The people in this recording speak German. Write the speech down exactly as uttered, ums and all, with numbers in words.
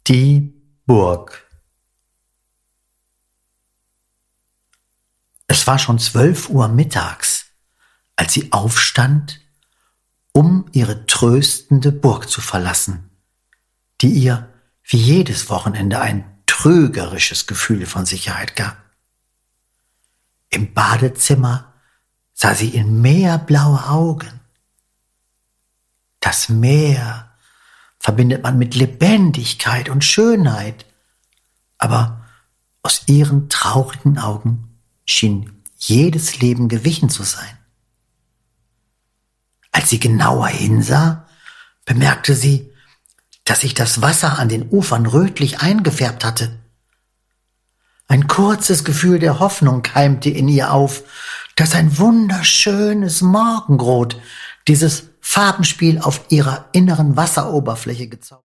Die Burg. Es war schon zwölf Uhr mittags, als sie aufstand, um ihre tröstende Burg zu verlassen, die ihr wie jedes Wochenende ein trügerisches Gefühl von Sicherheit gab. Im Badezimmer sah sie in meerblaue Augen. Das Meer verbindet man mit Lebendigkeit und Schönheit, aber aus ihren traurigen Augen schien jedes Leben gewichen zu sein. Als sie genauer hinsah, bemerkte sie, dass sich das Wasser an den Ufern rötlich eingefärbt hatte. Ein kurzes Gefühl der Hoffnung keimte in ihr auf, dass ein wunderschönes Morgenrot dieses Farbenspiel auf ihrer inneren Wasseroberfläche gezaubert.